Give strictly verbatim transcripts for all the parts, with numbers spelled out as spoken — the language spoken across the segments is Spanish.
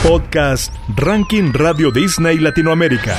Podcast Ranking Radio Disney Latinoamérica.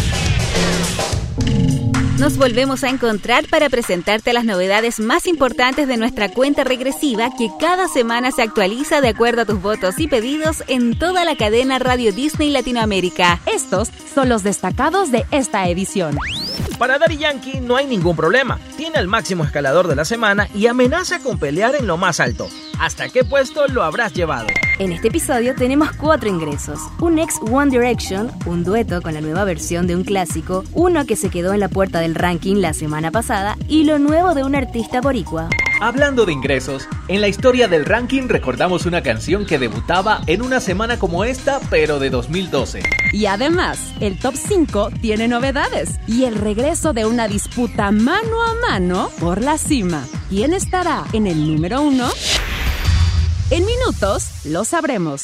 Nos volvemos a encontrar para presentarte las novedades más importantes de nuestra cuenta regresiva que cada semana se actualiza de acuerdo a tus votos y pedidos en toda la cadena Radio Disney Latinoamérica. Estos son los destacados de esta edición. Para Daddy Yankee no hay ningún problema. Tiene el máximo escalador de la semana y amenaza con pelear en lo más alto. ¿Hasta qué puesto lo habrás llevado? En este episodio tenemos cuatro ingresos. Un ex One Direction, un dueto con la nueva versión de un clásico, uno que se quedó en la puerta del ranking la semana pasada y lo nuevo de un artista boricua. Hablando de ingresos, en la historia del ranking recordamos una canción que debutaba en una semana como esta, pero de dos mil doce. Y además, el top cinco tiene novedades y el regreso de una disputa mano a mano por la cima. ¿Quién estará en el número uno? En minutos lo sabremos.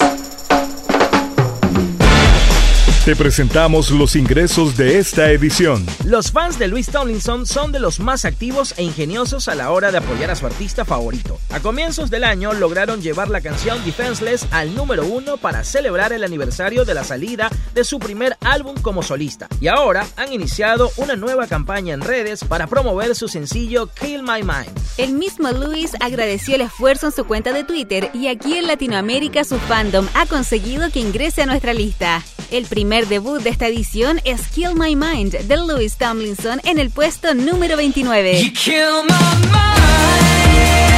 Te presentamos los ingresos de esta edición. Los fans de Louis Tomlinson son de los más activos e ingeniosos a la hora de apoyar a su artista favorito. A comienzos del año lograron llevar la canción Defenseless al número uno para celebrar el aniversario de la salida de su primer álbum como solista. Y ahora han iniciado una nueva campaña en redes para promover su sencillo Kill My Mind. El mismo Louis agradeció el esfuerzo en su cuenta de Twitter y aquí en Latinoamérica su fandom ha conseguido que ingrese a nuestra lista. El primer debut de esta edición es Kill My Mind de Louis Tomlinson en el puesto número veintinueve. You kill my mind,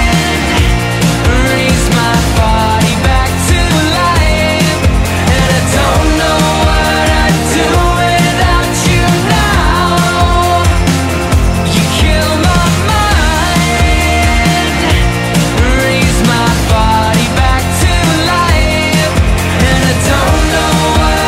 raise my body back to life, and I don't know what I'd do without you now. You kill my mind, raise my body back to life, and I don't know what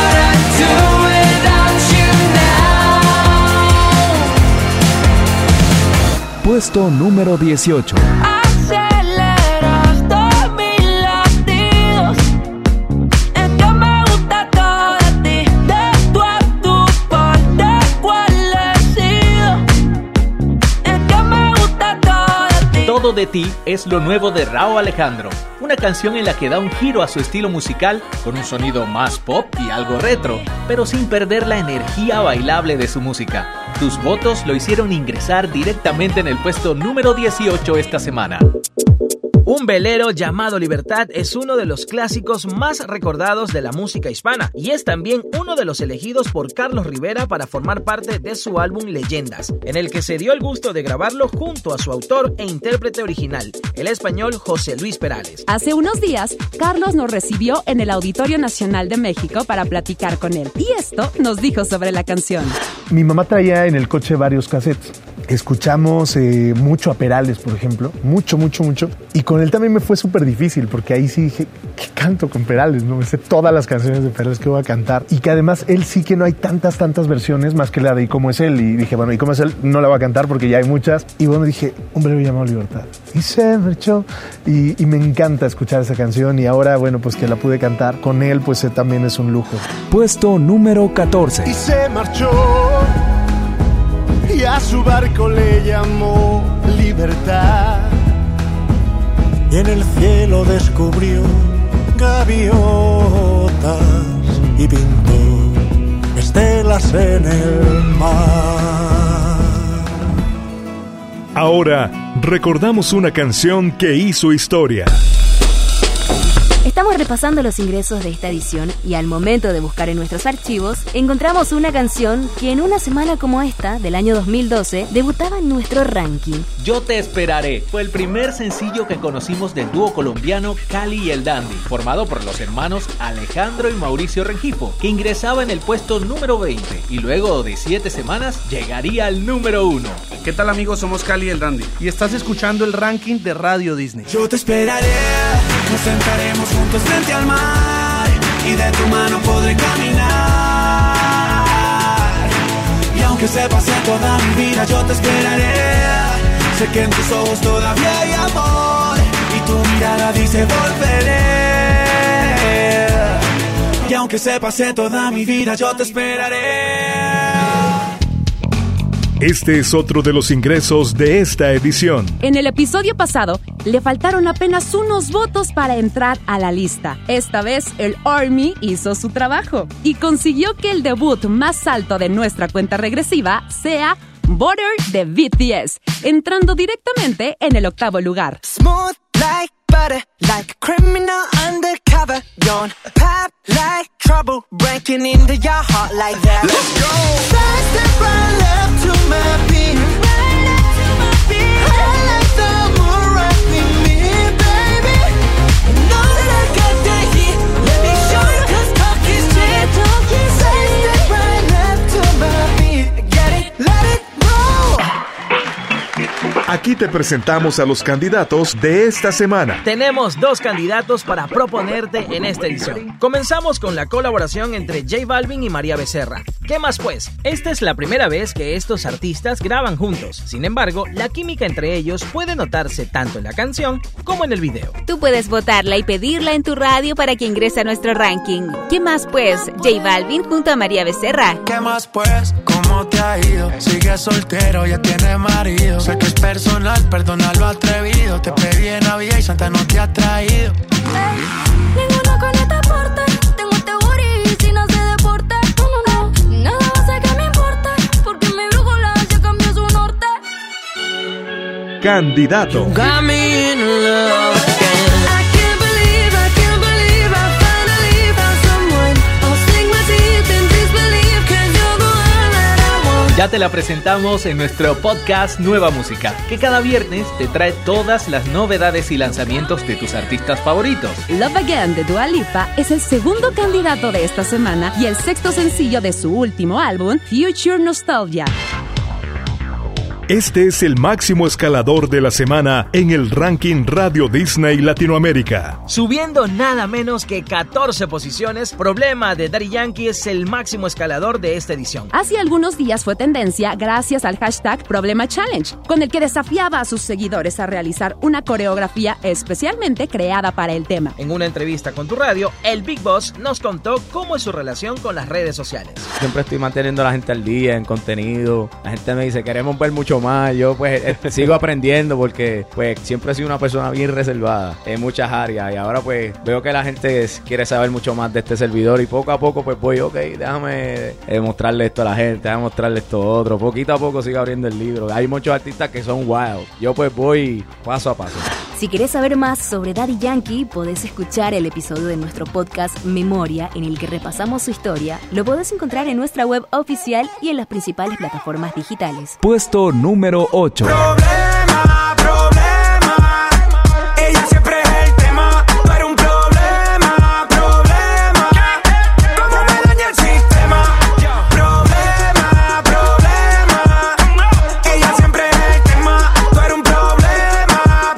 puesto número dieciocho. Aceleras todos mis latidos. Es que me gusta todo de ti. De tu a tu parte, ¿cuál he sido? Es que me gusta todo de ti. Todo de ti es lo nuevo de Rauw Alejandro. Una canción en la que da un giro a su estilo musical con un sonido más pop y algo retro, pero sin perder la energía bailable de su música. Tus votos lo hicieron ingresar directamente en el puesto número dieciocho esta semana. Un velero llamado Libertad es uno de los clásicos más recordados de la música hispana y es también uno de los elegidos por Carlos Rivera para formar parte de su álbum Leyendas, en el que se dio el gusto de grabarlo junto a su autor e intérprete original, el español José Luis Perales. Hace unos días, Carlos nos recibió en el Auditorio Nacional de México para platicar con él y esto nos dijo sobre la canción. Mi mamá traía en el coche varios cassettes. Escuchamos eh, mucho a Perales, por ejemplo, mucho, mucho, mucho. Y con él también me fue súper difícil, porque ahí sí dije, ¿qué canto con Perales? No me sé todas las canciones de Perales que voy a cantar. Y que además él sí que no hay tantas, tantas versiones más que la de ¿Y cómo es él? Y dije, bueno, ¿Y cómo es él? No la voy a cantar porque ya hay muchas. Y bueno, dije, un velero llamado Libertad. Y se marchó. Y, y me encanta escuchar esa canción. Y ahora, bueno, pues que la pude cantar con él, pues eh, también es un lujo. Puesto número catorce. Y se marchó. Y a su barco le llamó Libertad. Y en el cielo descubrió gaviotas y pintó estelas en el mar. Ahora, recordamos una canción que hizo historia. Estamos repasando los ingresos de esta edición y al momento de buscar en nuestros archivos, encontramos una canción que en una semana como esta, del año dos mil doce, debutaba en nuestro ranking. Yo te esperaré fue el primer sencillo que conocimos del dúo colombiano Cali y el Dandy, formado por los hermanos Alejandro y Mauricio Rengifo, que ingresaba en el puesto número veinte y luego de siete semanas llegaría al número uno. ¿Qué tal, amigos? Somos Cali y el Dandy y estás escuchando el ranking de Radio Disney. Yo te esperaré, nos sentaremos juntos frente al mar y de tu mano podré caminar. Y aunque se pase toda mi vida, yo te esperaré. Sé que en tus ojos todavía hay amor y tu mirada dice volveré. Y aunque se pase toda mi vida, yo te esperaré. Este es otro de los ingresos de esta edición. En el episodio pasado, le faltaron apenas unos votos para entrar a la lista. Esta vez, el Army hizo su trabajo y consiguió que el debut más alto de nuestra cuenta regresiva sea Butter de B T S, entrando directamente en el octavo lugar. Smooth like butter, like a criminal undercover. Don't pop like trouble, breaking into your heart like that. Let's go. Side step right left to my beat. Right left to my beat. I like the moon rock with me, baby. You know that I got that heat. Let me show you 'cause talk is cheap. Side step right left to my beat. Get it, let it roll. Aquí te presentamos a los candidatos de esta semana. Tenemos dos candidatos para proponerte en esta edición. Comenzamos con la colaboración entre J Balvin y María Becerra. ¿Qué más pues? Esta es la primera vez que estos artistas graban juntos. Sin embargo, la química entre ellos puede notarse tanto en la canción como en el video. Tú puedes votarla y pedirla en tu radio para que ingrese a nuestro ranking. ¿Qué más pues? J Balvin junto a María Becerra. ¿Qué más pues? ¿Cómo te ha ido? Sigues soltero, ya tienes marido. Sé que es personal, perdona lo atrevido. Te pedí en Navidad y Santa no te ha traído. Ey, ninguno con esta parte. Tengo este booty y si no se deporta. No, no, no, nada va a ser que me importa. Porque mi brújula ya cambió su norte. Candidato. Got me in love again. I can't believe, I can't believe I finally found someone. I'll sink my teeth in disbelief 'cause you're the one that I want. Ya te la presentamos en nuestro podcast Nueva Música, que cada viernes te trae todas las novedades y lanzamientos de tus artistas favoritos. Love Again de Dua Lipa es el segundo candidato de esta semana y el sexto sencillo de su último álbum, Future Nostalgia. Este es el máximo escalador de la semana en el ranking Radio Disney Latinoamérica. Subiendo nada menos que catorce posiciones, Problema de Daddy Yankee es el máximo escalador de esta edición. Hace algunos días fue tendencia gracias al hashtag Problema Challenge, con el que desafiaba a sus seguidores a realizar una coreografía especialmente creada para el tema. En una entrevista con tu radio, el Big Boss nos contó cómo es su relación con las redes sociales. Siempre estoy manteniendo a la gente al día en contenido. La gente me dice, queremos ver mucho más. Yo pues eh, sigo aprendiendo porque pues siempre he sido una persona bien reservada en muchas áreas y ahora pues veo que la gente quiere saber mucho más de este servidor y poco a poco pues voy, ok, déjame eh, mostrarle esto a la gente, déjame mostrarle esto a otro. Poquito a poco sigo abriendo el libro. Hay muchos artistas que son wild. Yo pues voy paso a paso. Si querés saber más sobre Daddy Yankee, podés escuchar el episodio de nuestro podcast Memoria, en el que repasamos su historia. Lo podés encontrar en nuestra web oficial y en las principales plataformas digitales. Puesto número ocho. Problema, problema. Ella siempre es el tema. Tú eres un problema, problema. ¿Cómo me daña el sistema? Problema, problema. Ella siempre es el tema. Tú eres un problema,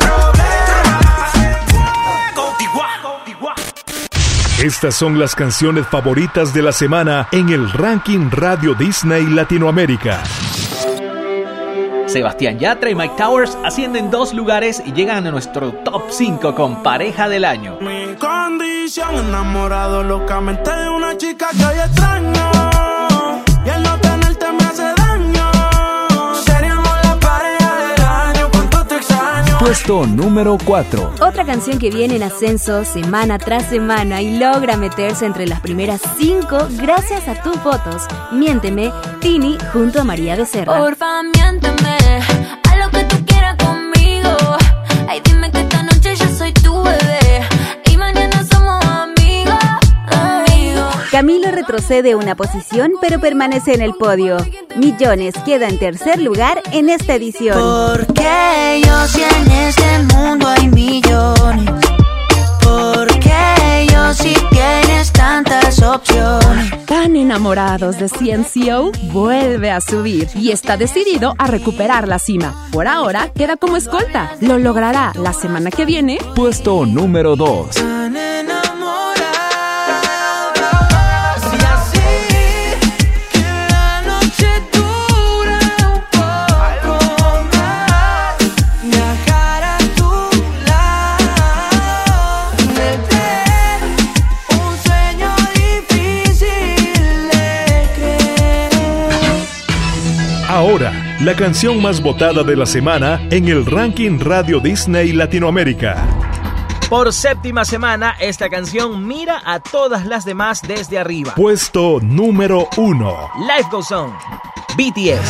problema. Estas son las canciones favoritas de la semana en el ranking Radio Disney Latinoamérica. Sebastián Yatra y Mike Towers ascienden dos lugares y llegan a nuestro top cinco con Pareja del Año. Mi condición, enamorado locamente de una chica que hoy extraño. Y el no tenerte me hace daño. Seríamos la pareja del año, cuánto te extraño. Puesto número cuatro. Otra canción que viene en ascenso semana tras semana y logra meterse entre las primeras cinco gracias a tus votos. Miénteme, Tini junto a María Becerra. Porfa, miénteme, haz lo que tú quieras conmigo. Ay, dime que esta noche yo soy tu bebé y mañana somos amigos, amigos. Camilo retrocede una posición pero permanece en el podio. Millones queda en tercer lugar en esta edición. Porque yo si en este mundo hay millones. Porque yo si tienes tantas opciones. Tan enamorados de C N C O, vuelve a subir y está decidido a recuperar la cima. Por ahora queda como escolta. Lo logrará la semana que viene. Puesto número dos. Tan enamorado. Si así que la noche dura un poco más. Viajar a tu lado. Tener un sueño difícil de creer. Ahora, la canción más votada de la semana en el ranking Radio Disney Latinoamérica. Por séptima semana, esta canción mira a todas las demás desde arriba. Puesto número uno. Life Goes On, B T S.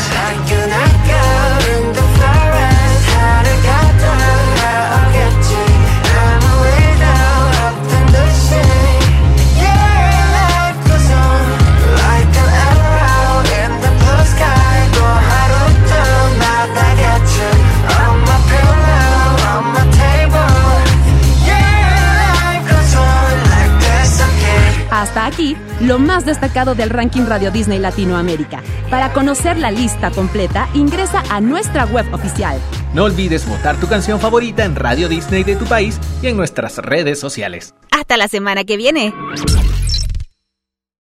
Hasta aquí, lo más destacado del ranking Radio Disney Latinoamérica. Para conocer la lista completa, ingresa a nuestra web oficial. No olvides votar tu canción favorita en Radio Disney de tu país y en nuestras redes sociales. Hasta la semana que viene.